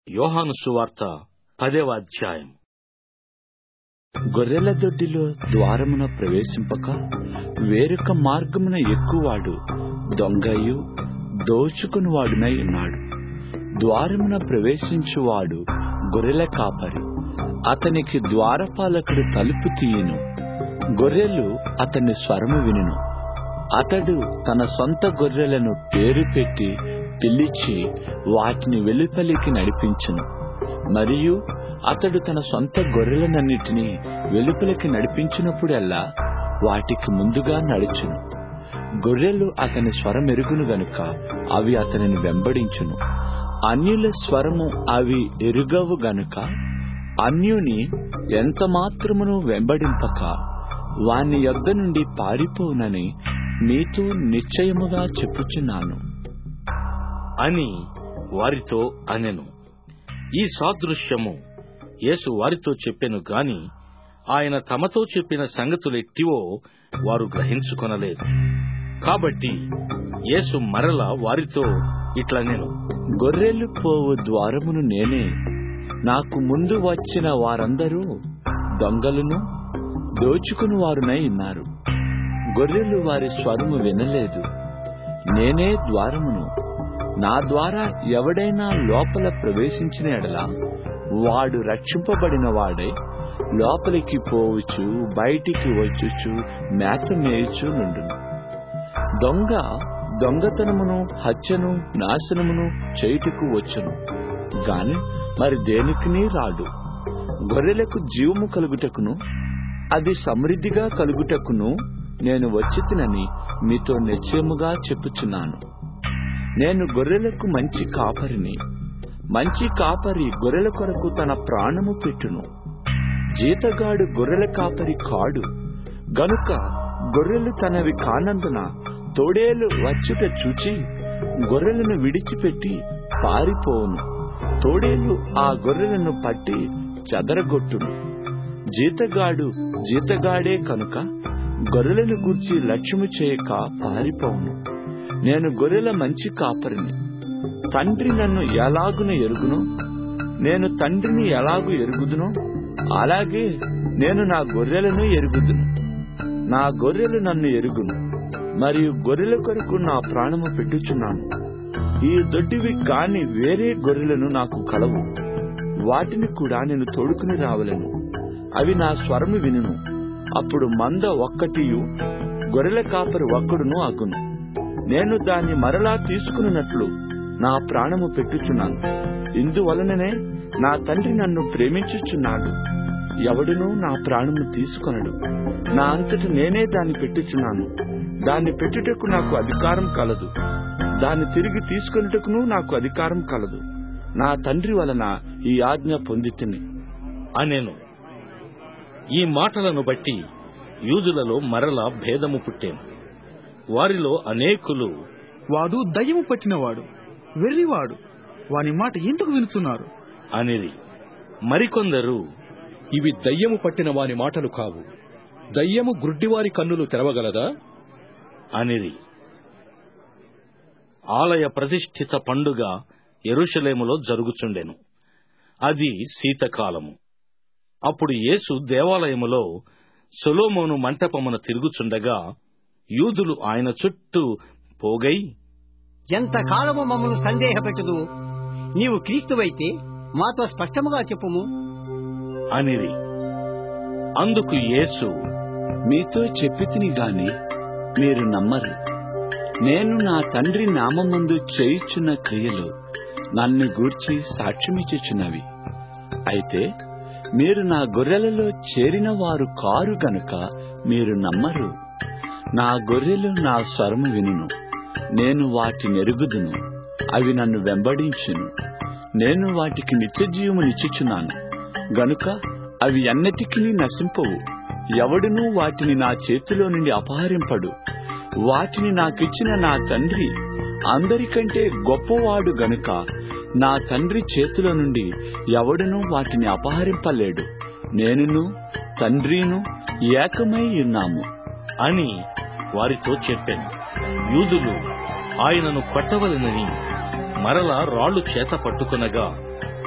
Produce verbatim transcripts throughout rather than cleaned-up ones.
యోహాను సువార్త పదవ అధ్యాయం. గొర్రెల దొడ్డిలో ద్వారమున ప్రవేశింపక వేరొక మార్గమున ఎక్కువాడు దొంగయు దోచుకునివాడునై ఉన్నాడు. ద్వారమున ప్రవేశించువాడు గొర్రెల కాపరి. అతనికి ద్వారపాలకుడు తలుపు తీయును. గొర్రెలు అతని స్వరము వినును. అతడు తన సొంత గొర్రెలను పేరు పెట్టి పిలిచి వాటిని వెలుపలికి నడిపించును. మరియు అతడు తన సొంత గొర్రెలనన్నిటినీ వెలుపలికి నడిపించినప్పుడల్లా వాటికి ముందుగా నడుచును. గొర్రెలు అతని స్వరమెరుగును గనుక అవి అతనిని వెంబడించును. అన్యుల స్వరము అవి ఎరుగవు గనుక అన్యుని ఎంత మాత్రమును వెంబడింపక వాని యొద్ద నుండి పారిపోవునని మీతో నిశ్చయముగా చెప్పుచున్నాను అని వారితో అనెను. ఈ సాదృశ్యము యేసు వారితో చెప్పెను గాని ఆయన తమతో చెప్పిన సంగతులెట్టివో వారు గ్రహించుకొనలేదు. కాబట్టి యేసు మరల వారితో ఇట్లనెను. గొర్రెలు పోవు ద్వారమును నేనే. నాకు ముందు వచ్చిన వారందరూ దొంగలను దోచుకుని వారునై ఉన్నారు. గొర్రెలు వారి స్వరము వినలేదు. నేనే ద్వారమును. నా ద్వారా ఎవడైనా లోపల ప్రవేశించిన ఎడల వాడు రక్షింపబడిన వాడై లోపలికి పోవచ్చు, బయటికి వచ్చుచు మేత మేయుచు నుండును. దొంగ దొంగతనమును హత్యను నాశనమును చేయుటకు వచ్చును గాని మరి దేనికినీ రాడు. గొర్రెలకు జీవము కలుగుటకును అది సమృద్ధిగా కలుగుటకును నేను వచ్చితినని మీతో నిశ్చయముగా చెప్పుచున్నాను. నేను గొర్రెలకు మంచి కాపరిని. మంచి కాపరి గొర్రెల కొరకు తన ప్రాణము పెట్టును. జీతగాడు గొర్రెల కాపరి కాడు. గనుక గొర్రెలు తనవి కానందున తోడేలు వచ్చుట చూచి గొర్రెలను విడిచిపెట్టి పారిపోవును. తోడేలు ఆ గొర్రెలను పట్టి చెదరగొట్టును. జీతగాడు జీతగాడే కనుక గొర్రెలను గూర్చి లక్ష్యము చేయక పారిపోవును. నేను గొర్రెల మంచి కాపరిని. తండ్రి నన్ను ఎలాగున ఎరుగునో నేను తండ్రిని ఎలాగు ఎరుగుదునో అలాగే నేను నా గొర్రెలను ఎరుగుదును. నా గొర్రెలు నన్ను ఎరుగును, మరియు గొర్రెల కొరకు నా ప్రాణము పెట్టుచున్నాను. ఈ దొడ్డివి కాని వేరే గొర్రెలను నాకు కలవు. వాటిని కూడా నేను తోడుకుని రావలను. అవి నా స్వరము వినును. అప్పుడు మంద ఒక్కటియు గొర్రెల కాపరి ఒక్కడును అగును. నేను దాన్ని మరలా తీసుకున్నట్లు నా ప్రాణము పెట్టుచున్నాను. ఇందువలననే నా తండ్రి నన్ను ప్రేమించుచున్నాడు. ఎవడునూ నా ప్రాణము తీసుకొనడు. నా అంతట నేనే దాన్ని పెట్టుచున్నాను. దాన్ని పెట్టుటకు నాకు అధికారం కలదు. దాన్ని తిరిగి తీసుకొనుటకును నాకు అధికారం కలదు. నా తండ్రి వలన ఈ ఆజ్ఞ పొందితిని అనెను. ఈ మాటలను బట్టి యూదులలో మరలా భేదము పుట్టెను. వారిలో అనేకులు, వాడు దయ్యము పట్టినవాడు, వెర్రివాడు, వాని మాట ఎందుకు వినుచున్నారు అనిరి. మరికొందరు, ఇవి దయ్యము పట్టిన వాని మాటలు కావు. దయ్యము గ్రుడ్డివారి కన్నులు తెరవగలదా అనిరి. ఆలయ ప్రతిష్ఠిత పండుగ యెరూషలేములో జరుగుచుండెను. అది శీతకాలము. అప్పుడు యేసు దేవాలయములో సొలొమోను మంటపమున తిరుగుచుండగా యూదులు ఆయన చుట్టూ పోగై, ఎంతకాలము మమ్మల్ని సందేహపెట్టదు? నీవు క్రీస్తువైతే మాతో స్పష్టముగా చెప్పుము అనిరి. అందుకు యేసు, మీతో చెప్పితిని గాని మీరు నమ్మరు. నేను నా తండ్రి నామమందు చేయుచున్న క్రియలు నన్ను గూర్చి సాక్ష్యమిచ్చుచున్నవి. అయితే మీరు నా గొర్రెలలో చేరిన వారు కారు గనుక మీరు నమ్మరు. నా గొర్రెలు నా స్వరము వినును. నేను వాటి నెరుగుదును. అవి నన్ను వెంబడించును. నేను వాటికి నిత్యజీవమునిచ్చుచున్నాను గనుక అవి ఎన్నటికీ నశింపవు. ఎవడునూ వాటిని నా చేతిలో నుండి అపహరింపడు. వాటిని నాకిచ్చిన నా తండ్రి అందరికంటే గొప్పవాడు గనుక నా తండ్రి చేతిలో నుండి ఎవడునూ వాటిని అపహరింపలేడు. నేనును తండ్రిను ఏకమై ఉన్నాము అని వారితో చెప్పాను. యూదులు ఆయనను కొట్టవలెనని మరలా రాళ్లు చేత పట్టుకొనగా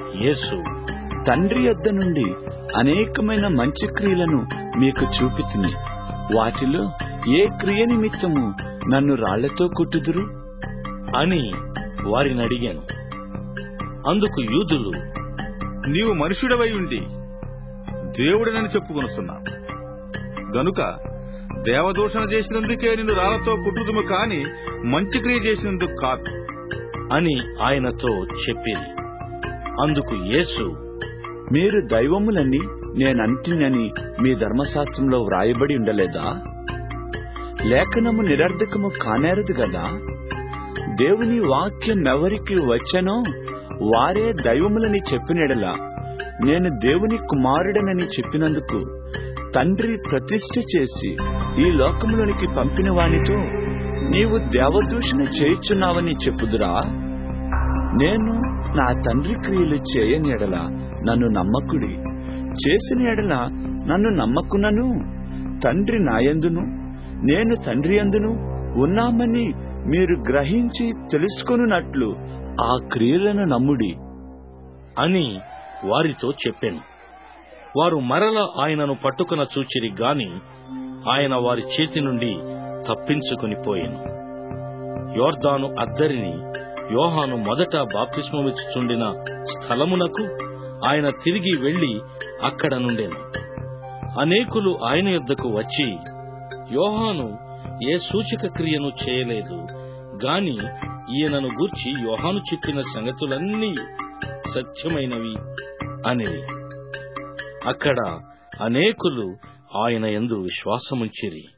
యేసు, తండ్రి యొద్ద నుండి అనేకమైన మంచి క్రియలను మీకు చూపితిని. వాటిలో ఏ క్రియ నిమిత్తము నన్ను రాళ్లతో కొట్టుదురు అని వారిని అడిగాను. అందుకు యూదులు, నీవు మనుష్యుడవై ఉండి దేవుడినని చెప్పుకొనుస్తున్నావు గనుక దేవదూషణ చేసినందుకే నిన్ను రాళ్లతో కొట్టుదుము కాని మంచి క్రియ చేసినందుకు కాదు అని ఆయనతో చెప్పిరి. అందుకు యేసు, మీరు దైవములని నేనంటినని మీ ధర్మశాస్త్రంలో వ్రాయబడి ఉండలేదా? లేఖనము నిరర్ధకము కానేరదు గదా. దేవుని వాక్యం ఎవరికి వచ్చనో వారే దైవములని చెప్పినెడలా నేను దేవుని కుమారుడనని చెప్పినందుకు తండ్రి ప్రతిష్ఠ చేసి ఈ లోకములోనికి పంపిన వానితో నీవు దేవదూషణ చేయుచున్నావని చెప్పుదురా? నేను నా తండ్రి క్రియలు చేయని ఎడల నన్ను నమ్మకుడి, చేసిన ఎడల నన్ను నమ్మకునను. తండ్రి నాయందును నేను తండ్రి యందును ఉన్నామని మీరు గ్రహించి తెలుసుకొనున్నట్లు ఆ క్రియలను నమ్ముడి అని వారితో చెప్పాను. వారు మరల ఆయనను పట్టుకున చూచిరి గాని ఆయన వారి చేతి నుండి తప్పించుకుని పోయెను. యోర్దాను అద్దరిని యోహాను మొదట బాప్తిస్మమిచ్చుచుండిన స్థలమునకు ఆయన తిరిగి వెళ్లి అక్కడ నుండెను. అనేకులు ఆయన యొద్దకు వచ్చి, యోహాను ఏ సూచక క్రియను చేయలేదు గాని ఈయనను గూర్చి యోహాను చెప్పిన సంగతులన్నీ సత్యమైనవి అనిరి. అక్కడ అనేకులు ఆయన యందు విశ్వాసముంచిరి.